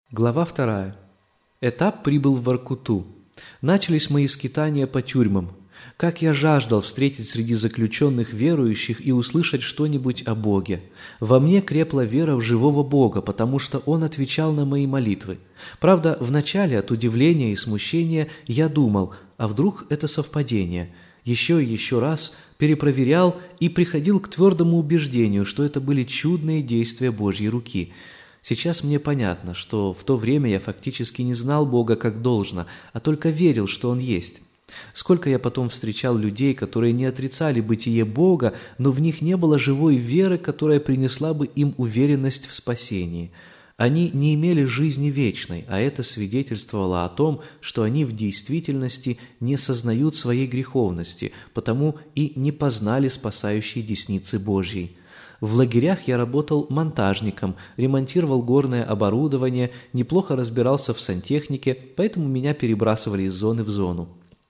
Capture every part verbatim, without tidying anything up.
Глава вторая. Этап прибыл в Воркуту. Начались мои скитания по тюрьмам. Как я жаждал встретить среди заключенных верующих и услышать что-нибудь о Боге. Во мне крепла вера в живого Бога, потому что Он отвечал на мои молитвы. Правда, вначале от удивления и смущения я думал, а вдруг это совпадение. Еще и еще раз перепроверял и приходил к твердому убеждению, что это были чудные действия Божьей руки. Сейчас мне понятно, что в то время я фактически не знал Бога как должно, а только верил, что Он есть. Сколько я потом встречал людей, которые не отрицали бытие Бога, но в них не было живой веры, которая принесла бы им уверенность в спасении. Они не имели жизни вечной, а это свидетельствовало о том, что они в действительности не сознают своей греховности, потому и не познали спасающей десницы Божьей. В лагерях я работал монтажником, ремонтировал горное оборудование, неплохо разбирался в сантехнике, поэтому меня перебрасывали из зоны в зону.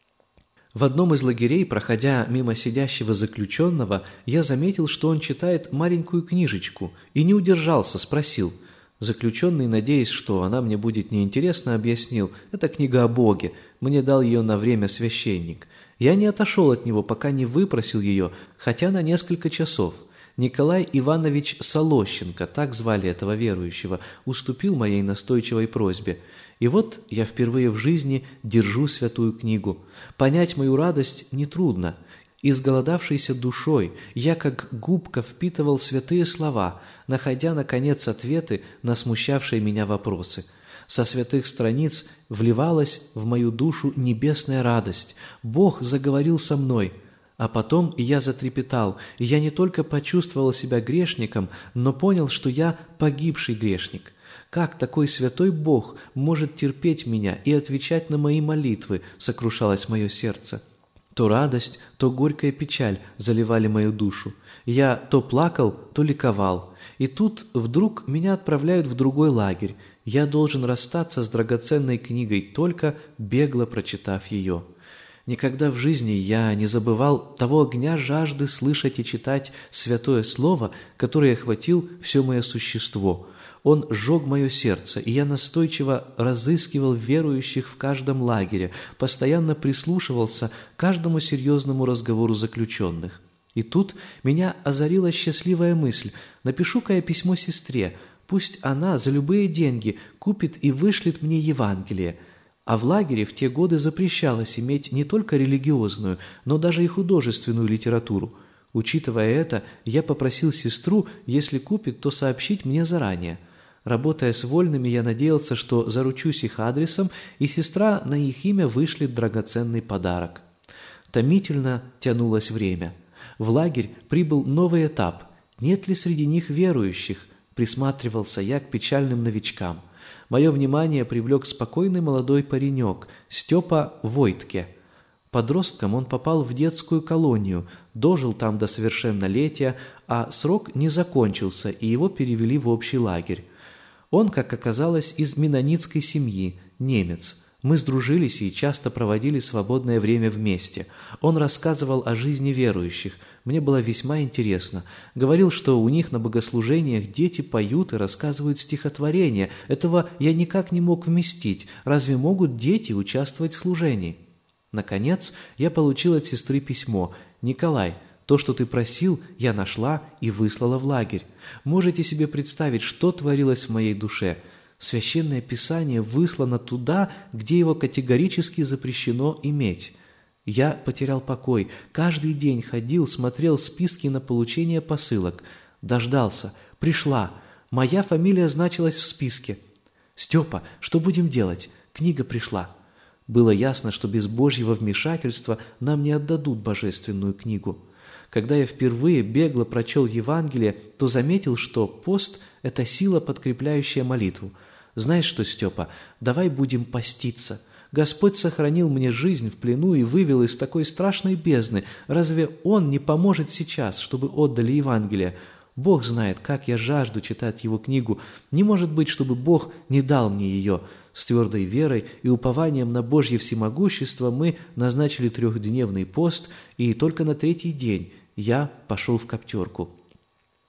В одном из лагерей, проходя мимо сидящего заключенного, я заметил, что он читает маленькую книжечку, и не удержался, спросил. Заключенный, надеясь, что она мне будет неинтересна, объяснил: «Это книга о Боге, мне дал ее на время священник». Я не отошел от него, пока не выпросил ее, хотя на несколько часов. Николай Иванович Солощенко, так звали этого верующего, уступил моей настойчивой просьбе. И вот я впервые в жизни держу святую книгу. Понять мою радость нетрудно. Изголодавшейся душой я как губка впитывал святые слова, находя, наконец, ответы на смущавшие меня вопросы. Со святых страниц вливалась в мою душу небесная радость. Бог заговорил со мной. А потом я затрепетал, и я не только почувствовал себя грешником, но понял, что я погибший грешник. Как такой святой Бог может терпеть меня и отвечать на мои молитвы, сокрушалось мое сердце. То радость, то горькая печаль заливали мою душу. Я то плакал, то ликовал. И тут вдруг меня отправляют в другой лагерь. Я должен расстаться с драгоценной книгой, только бегло прочитав ее. Никогда в жизни я не забывал того огня жажды слышать и читать святое слово, которое охватил все мое существо. Он сжег мое сердце, и я настойчиво разыскивал верующих в каждом лагере, постоянно прислушивался к каждому серьезному разговору заключенных. И тут меня озарила счастливая мысль: напишу-ка я письмо сестре, пусть она за любые деньги купит и вышлет мне Евангелие. А в лагере в те годы запрещалось иметь не только религиозную, но даже и художественную литературу. Учитывая это, я попросил сестру, если купит, то сообщить мне заранее. Работая с вольными, я надеялся, что заручусь их адресом, и сестра на их имя вышлет драгоценный подарок. Томительно тянулось время. В лагерь прибыл новый этап. Нет ли среди них верующих? Присматривался я к печальным новичкам. Мое внимание привлек спокойный молодой паренек Степа Войтке. Подростком он попал в детскую колонию, дожил там до совершеннолетия, а срок не закончился, и его перевели в общий лагерь. Он, как оказалось, из меннонитской семьи, немец. Мы сдружились и часто проводили свободное время вместе. Он рассказывал о жизни верующих. Мне было весьма интересно. Говорил, что у них на богослужениях дети поют и рассказывают стихотворения. Этого я никак не мог вместить. Разве могут дети участвовать в служении? Наконец, я получил от сестры письмо. «Николай, то, что ты просил, я нашла и выслала в лагерь. Можете себе представить, что творилось в моей душе?» Священное Писание выслано туда, где его категорически запрещено иметь. Я потерял покой. Каждый день ходил, смотрел списки на получение посылок. Дождался. Пришла. Моя фамилия значилась в списке. «Степа, что будем делать? Книга пришла». Было ясно, что без Божьего вмешательства нам не отдадут божественную книгу. Когда я впервые бегло прочел Евангелие, то заметил, что пост – это сила, подкрепляющая молитву. Знаешь что, Степа, давай будем поститься. Господь сохранил мне жизнь в плену и вывел из такой страшной бездны. Разве Он не поможет сейчас, чтобы отдали Евангелие? Бог знает, как я жажду читать Его книгу. Не может быть, чтобы Бог не дал мне ее. С твердой верой и упованием на Божье всемогущество мы назначили трехдневный пост, и только на третий день я пошел в коптерку.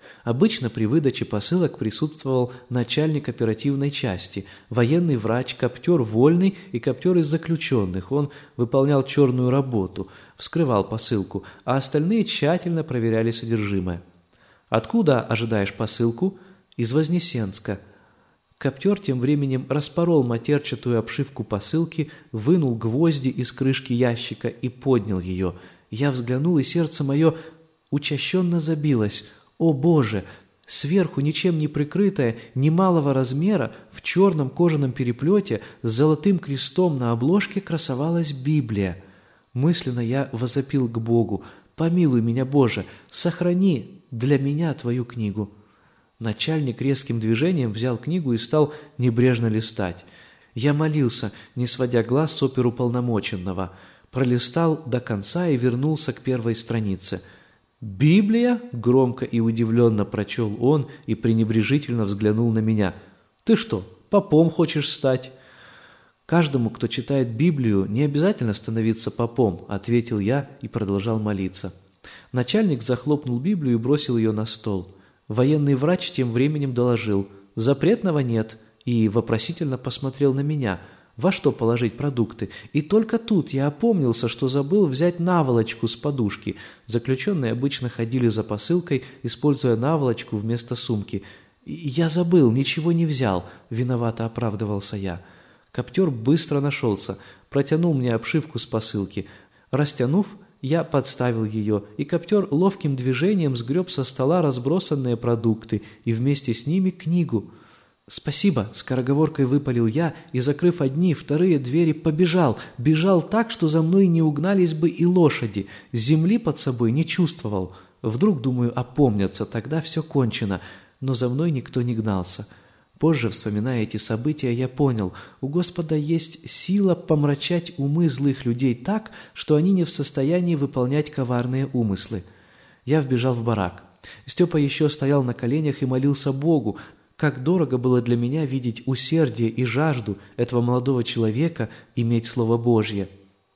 Обычно при выдаче посылок присутствовал начальник оперативной части, военный врач, коптер вольный и коптер из заключенных. Он выполнял черную работу, вскрывал посылку, а остальные тщательно проверяли содержимое. «Откуда ожидаешь посылку?» «Из Вознесенска». Коптер тем временем распорол матерчатую обшивку посылки, вынул гвозди из крышки ящика и поднял ее. Я взглянул, и сердце мое учащенно забилось. О Боже! Сверху, ничем не прикрытая, немалого размера, в черном кожаном переплете с золотым крестом на обложке красовалась Библия. Мысленно я возопил к Богу: «Помилуй меня, Боже, сохрани для меня Твою книгу». Начальник резким движением взял книгу и стал небрежно листать. Я молился, не сводя глаз с оперуполномоченного, пролистал до конца и вернулся к первой странице. «Библия?» — громко и удивленно прочел он и пренебрежительно взглянул на меня. «Ты что, попом хочешь стать?» «Каждому, кто читает Библию, не обязательно становиться попом», — ответил я и продолжал молиться. Начальник захлопнул Библию и бросил ее на стол. Военный врач тем временем доложил: «Запретного нет», и вопросительно посмотрел на меня: «Во что положить продукты?» И только тут я опомнился, что забыл взять наволочку с подушки. Заключенные обычно ходили за посылкой, используя наволочку вместо сумки. «Я забыл, ничего не взял», — виновато оправдывался я. Коптер быстро нашелся, протянул мне обшивку с посылки. Растянув, я подставил ее, и коптер ловким движением сгреб со стола разбросанные продукты и вместе с ними книгу. «Спасибо», — скороговоркой выпалил я, и, закрыв одни, вторые двери, побежал. Бежал так, что за мной не угнались бы и лошади. Земли под собой не чувствовал. Вдруг, думаю, опомнятся, тогда все кончено. Но за мной никто не гнался. Позже, вспоминая эти события, я понял: у Господа есть сила помрачать умы злых людей так, что они не в состоянии выполнять коварные умыслы. Я вбежал в барак. Степа еще стоял на коленях и молился Богу. Как дорого было для меня видеть усердие и жажду этого молодого человека иметь Слово Божье.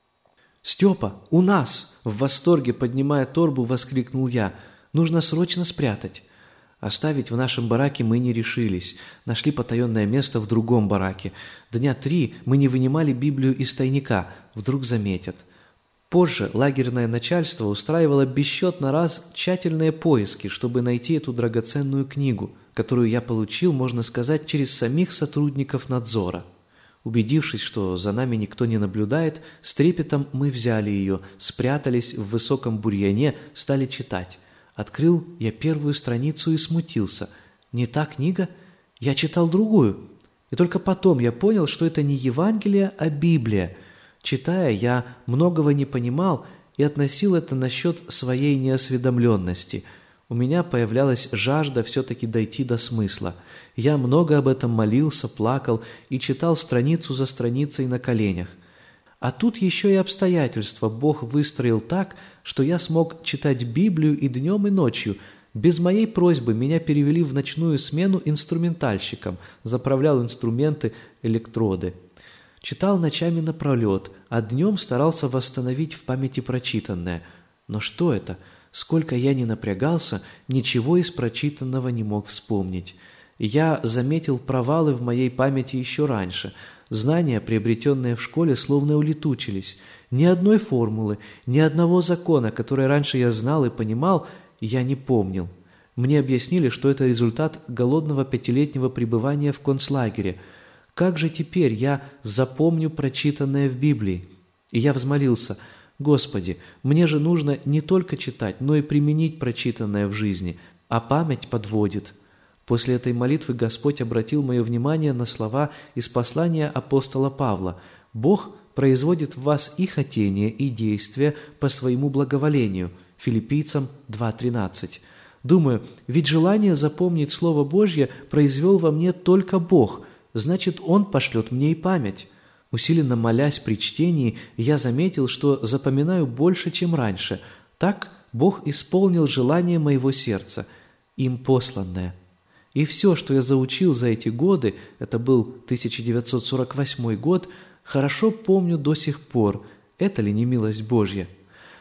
«Степа, у нас!» — в восторге, поднимая торбу, воскликнул я. «Нужно срочно спрятать». Оставить в нашем бараке мы не решились. Нашли потаенное место в другом бараке. Дня три мы не вынимали Библию из тайника. Вдруг заметят. Позже лагерное начальство устраивало бесчетно раз тщательные поиски, чтобы найти эту драгоценную книгу, которую я получил, можно сказать, через самих сотрудников надзора. Убедившись, что за нами никто не наблюдает, с трепетом мы взяли ее, спрятались в высоком бурьяне, стали читать. Открыл я первую страницу и смутился. Не та книга? Я читал другую. И только потом я понял, что это не Евангелие, а Библия. Читая, я многого не понимал и относил это насчет своей неосведомленности. У меня появлялась жажда все-таки дойти до смысла. Я много об этом молился, плакал и читал страницу за страницей на коленях. А тут еще и обстоятельства Бог выстроил так, что я смог читать Библию и днем, и ночью. Без моей просьбы меня перевели в ночную смену инструментальщиком, заправлял инструменты, электроды. Читал ночами напролет, а днем старался восстановить в памяти прочитанное. Но что это? Сколько я ни напрягался, ничего из прочитанного не мог вспомнить. Я заметил провалы в моей памяти еще раньше. Знания, приобретенные в школе, словно улетучились. Ни одной формулы, ни одного закона, который раньше я знал и понимал, я не помнил. Мне объяснили, что это результат голодного пятилетнего пребывания в концлагере. Как же теперь я запомню прочитанное в Библии? И я взмолился: «Господи, мне же нужно не только читать, но и применить прочитанное в жизни, а память подводит». После этой молитвы Господь обратил мое внимание на слова из послания апостола Павла: «Бог производит в вас и хотение, и действие по своему благоволению». Филиппийцам два тринадцать. Думаю, ведь желание запомнить Слово Божье произвел во мне только Бог, значит, Он пошлет мне и память. Усиленно молясь при чтении, я заметил, что запоминаю больше, чем раньше. Так Бог исполнил желание моего сердца, им посланное. И все, что я заучил за эти годы, это был тысяча девятьсот сорок восьмой год, хорошо помню до сих пор. Это ли не милость Божья?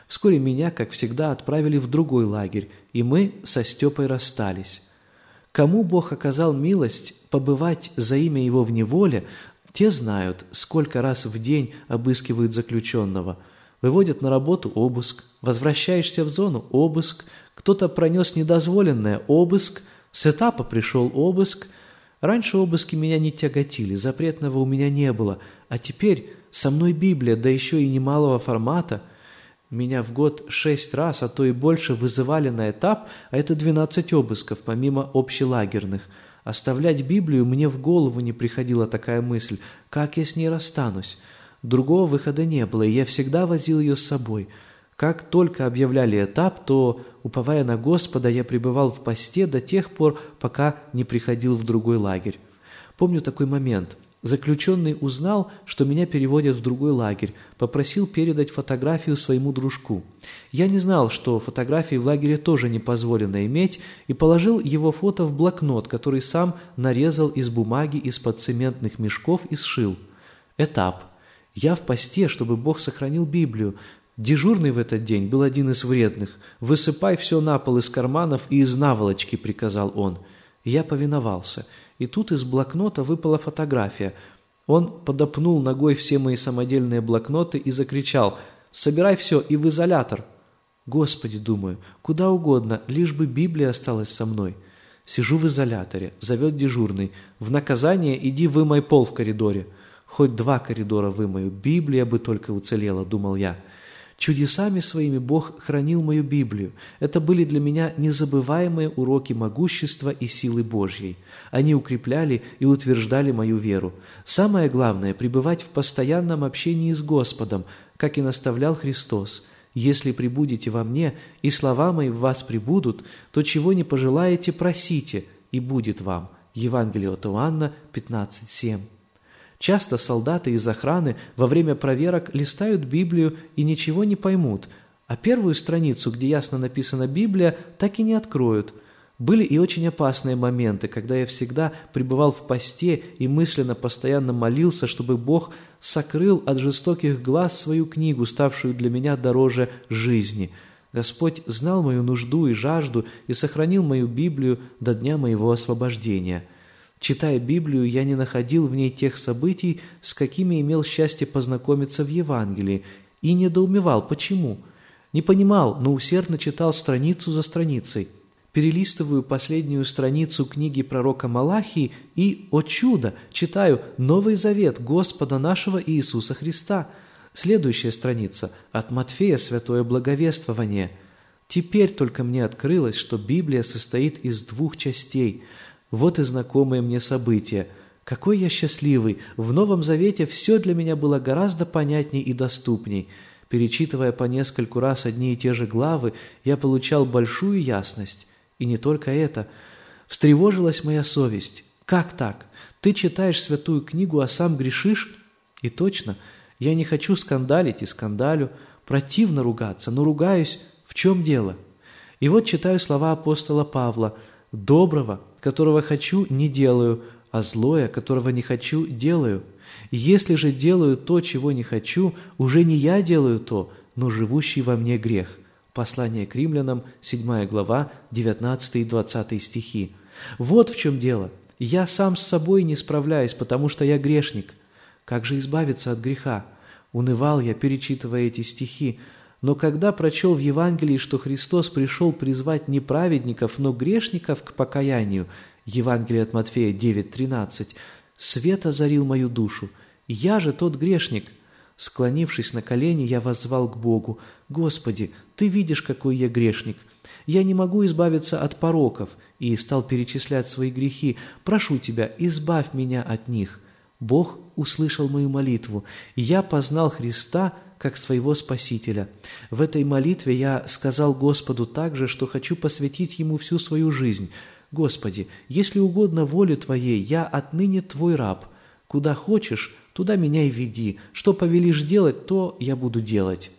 Вскоре меня, как всегда, отправили в другой лагерь, и мы со Степой расстались. Кому Бог оказал милость побывать за имя Его в неволе, те знают, сколько раз в день обыскивают заключенного. Выводят на работу – обыск, возвращаешься в зону – обыск, кто-то пронес недозволенное – обыск, с этапа пришел обыск. Раньше обыски меня не тяготили, запретного у меня не было, а теперь со мной Библия, да еще и немалого формата. Меня в год шесть раз, а то и больше вызывали на этап, а это двенадцать обысков, помимо общелагерных. Оставлять Библию мне в голову не приходила такая мысль, как я с ней расстанусь. Другого выхода не было, и я всегда возил ее с собой. Как только объявляли этап, то, уповая на Господа, я пребывал в посте до тех пор, пока не приходил в другой лагерь. Помню такой момент. Заключенный узнал, что меня переводят в другой лагерь, попросил передать фотографию своему дружку. Я не знал, что фотографии в лагере тоже не позволено иметь, и положил его фото в блокнот, который сам нарезал из бумаги из-под цементных мешков и сшил. Этап. Я в посте, чтобы Бог сохранил Библию. Дежурный в этот день был один из вредных. «Высыпай все на пол из карманов и из наволочки», — приказал он. Я повиновался. И тут из блокнота выпала фотография. Он подопнул ногой все мои самодельные блокноты и закричал: «Собирай все и в изолятор!» Господи, думаю, куда угодно, лишь бы Библия осталась со мной. Сижу в изоляторе, зовет дежурный: «В наказание иди вымой пол в коридоре». Хоть два коридора вымою, Библия бы только уцелела, думал я. Чудесами своими Бог хранил мою Библию. Это были для меня незабываемые уроки могущества и силы Божьей. Они укрепляли и утверждали мою веру. Самое главное – пребывать в постоянном общении с Господом, как и наставлял Христос. «Если пребудете во мне, и слова мои в вас пребудут, то чего не пожелаете, просите, и будет вам». Евангелие от Иоанна пятнадцать семь. Часто солдаты из охраны во время проверок листают Библию и ничего не поймут, а первую страницу, где ясно написана Библия, так и не откроют. Были и очень опасные моменты, когда я всегда пребывал в посте и мысленно постоянно молился, чтобы Бог сокрыл от жестоких глаз свою книгу, ставшую для меня дороже жизни. Господь знал мою нужду и жажду и сохранил мою Библию до дня моего освобождения. Читая Библию, я не находил в ней тех событий, с какими имел счастье познакомиться в Евангелии, и недоумевал, почему. Не понимал, но усердно читал страницу за страницей. Перелистываю последнюю страницу книги пророка Малахии и, о чудо, читаю «Новый завет Господа нашего Иисуса Христа». Следующая страница от Матфея «Святое благовествование». Теперь только мне открылось, что Библия состоит из двух частей. Вот и знакомые мне события. Какой я счастливый! В Новом Завете все для меня было гораздо понятней и доступней. Перечитывая по нескольку раз одни и те же главы, я получал большую ясность. И не только это. Встревожилась моя совесть. Как так? Ты читаешь святую книгу, а сам грешишь? И точно, я не хочу скандалить и скандалю, противно ругаться, но ругаюсь. В чем дело? И вот читаю слова апостола Павла: «Доброго, которого хочу, не делаю, а злое, которого не хочу, делаю. Если же делаю то, чего не хочу, уже не я делаю то, но живущий во мне грех». Послание к римлянам, седьмая глава, девятнадцатый и двадцатый стихи. Вот в чем дело. Я сам с собой не справляюсь, потому что я грешник. Как же избавиться от греха? Унывал я, перечитывая эти стихи. Но когда прочел в Евангелии, что Христос пришел призвать не праведников, но грешников к покаянию, Евангелие от Матфея девять тринадцать, свет озарил мою душу. Я же тот грешник. Склонившись на колени, я воззвал к Богу: «Господи, Ты видишь, какой я грешник. Я не могу избавиться от пороков», и стал перечислять свои грехи. «Прошу Тебя, избавь меня от них». Бог услышал мою молитву, и я познал Христа как своего Спасителя. В этой молитве я сказал Господу также, что хочу посвятить Ему всю свою жизнь. «Господи, если угодно воле Твоей, я отныне Твой раб. Куда хочешь, туда меня и веди. Что повелишь делать, то я буду делать».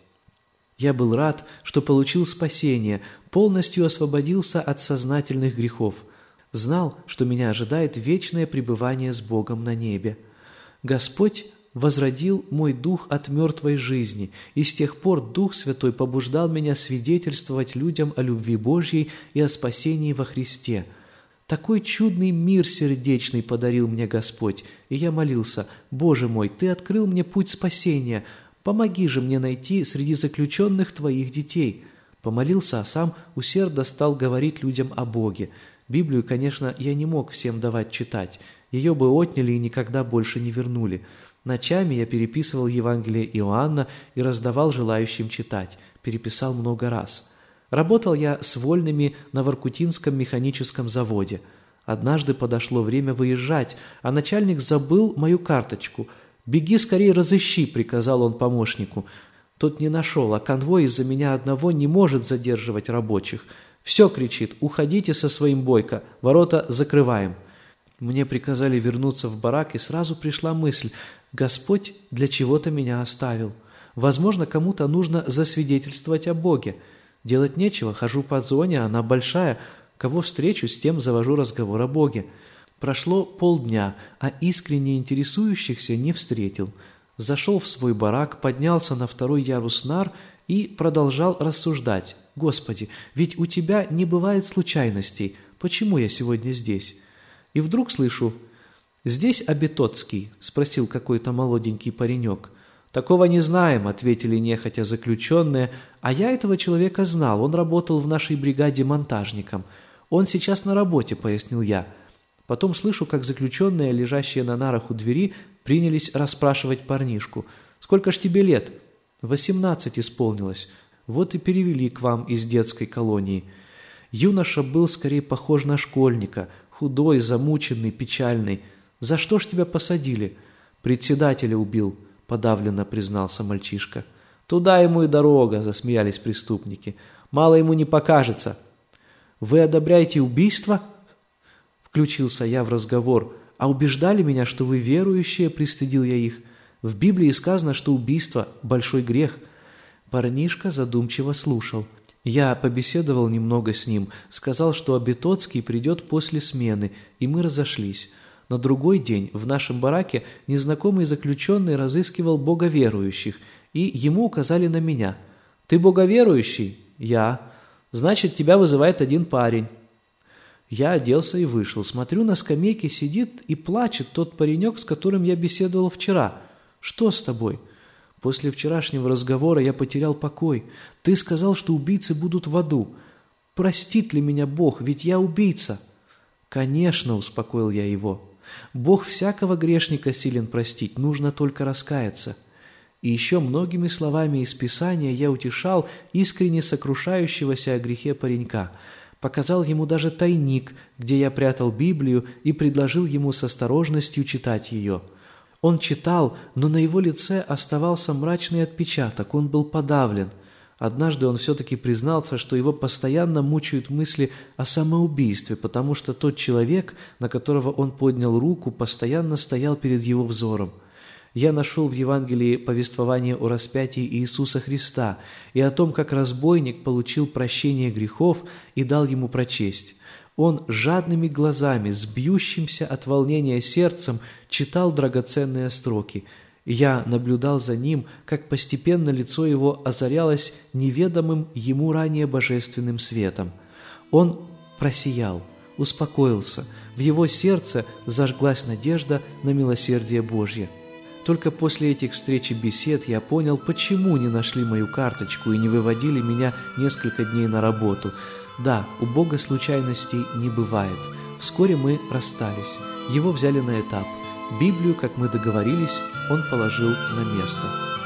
Я был рад, что получил спасение, полностью освободился от сознательных грехов. Знал, что меня ожидает вечное пребывание с Богом на небе. Господь возродил мой дух от мертвой жизни, и с тех пор Дух Святой побуждал меня свидетельствовать людям о любви Божьей и о спасении во Христе. Такой чудный мир сердечный подарил мне Господь, и я молился: «Боже мой, Ты открыл мне путь спасения, помоги же мне найти среди заключенных Твоих детей». Помолился, а сам усердно стал говорить людям о Боге. Библию, конечно, я не мог всем давать читать, ее бы отняли и никогда больше не вернули. Ночами я переписывал Евангелие Иоанна и раздавал желающим читать, переписал много раз. Работал я с вольными на Воркутинском механическом заводе. Однажды подошло время выезжать, а начальник забыл мою карточку. «Беги скорее разыщи», — приказал он помощнику. Тот не нашел, а конвой из-за меня одного не может задерживать рабочих. «Все», — кричит, — «уходите со своим Бойко, ворота закрываем». Мне приказали вернуться в барак, и сразу пришла мысль: Господь для чего-то меня оставил. Возможно, кому-то нужно засвидетельствовать о Боге. Делать нечего, хожу по зоне, она большая. Кого встречу, с тем завожу разговор о Боге. Прошло полдня, а искренне интересующихся не встретил. Зашел в свой барак, поднялся на второй ярус нар и продолжал рассуждать. «Господи, ведь у Тебя не бывает случайностей. Почему я сегодня здесь?» И вдруг слышу: «Здесь Обитоцкий?» – спросил какой-то молоденький паренек. «Такого не знаем», – ответили нехотя заключенные, а я этого человека знал, он работал в нашей бригаде монтажником. «Он сейчас на работе», – пояснил я. Потом слышу, как заключенные, лежащие на нарах у двери, принялись расспрашивать парнишку. «Сколько ж тебе лет?» «Восемнадцать исполнилось. Вот и перевели к вам из детской колонии». Юноша был скорее похож на школьника, худой, замученный, печальный. «За что ж тебя посадили?» «Председателя убил», — подавленно признался мальчишка. «Туда ему и дорога», — засмеялись преступники. «Мало ему не покажется». «Вы одобряете убийство?» — включился я в разговор. «А убеждали меня, что вы верующие», — пристыдил я их. «В Библии сказано, что убийство — большой грех». Парнишка задумчиво слушал. Я побеседовал немного с ним, сказал, что Обитоцкий придет после смены, и мы разошлись. На другой день в нашем бараке незнакомый заключенный разыскивал боговерующих, и ему указали на меня. «Ты боговерующий?» «Я». «Значит, тебя вызывает один парень». Я оделся и вышел. Смотрю, на скамейке сидит и плачет тот паренек, с которым я беседовал вчера. «Что с тобой?» «После вчерашнего разговора я потерял покой. Ты сказал, что убийцы будут в аду. Простит ли меня Бог, ведь я убийца?» «Конечно», — успокоил я его. «Бог всякого грешника силен простить, нужно только раскаяться». И еще многими словами из Писания я утешал искренне сокрушающегося о грехе паренька. Показал ему даже тайник, где я прятал Библию, и предложил ему с осторожностью читать ее. Он читал, но на его лице оставался мрачный отпечаток, он был подавлен. Однажды он все-таки признался, что его постоянно мучают мысли о самоубийстве, потому что тот человек, на которого он поднял руку, постоянно стоял перед его взором. Я нашел в Евангелии повествование о распятии Иисуса Христа и о том, как разбойник получил прощение грехов и дал ему прочесть. Он жадными глазами, с бьющимся от волнения сердцем, читал драгоценные строки. Я наблюдал за ним, как постепенно лицо его озарялось неведомым ему ранее божественным светом. Он просиял, успокоился, в его сердце зажглась надежда на милосердие Божье. Только после этих встреч и бесед я понял, почему не нашли мою карточку и не выводили меня несколько дней на работу. Да, у Бога случайностей не бывает. Вскоре мы расстались. Его взяли на этап. Библию, как мы договорились, он положил на место.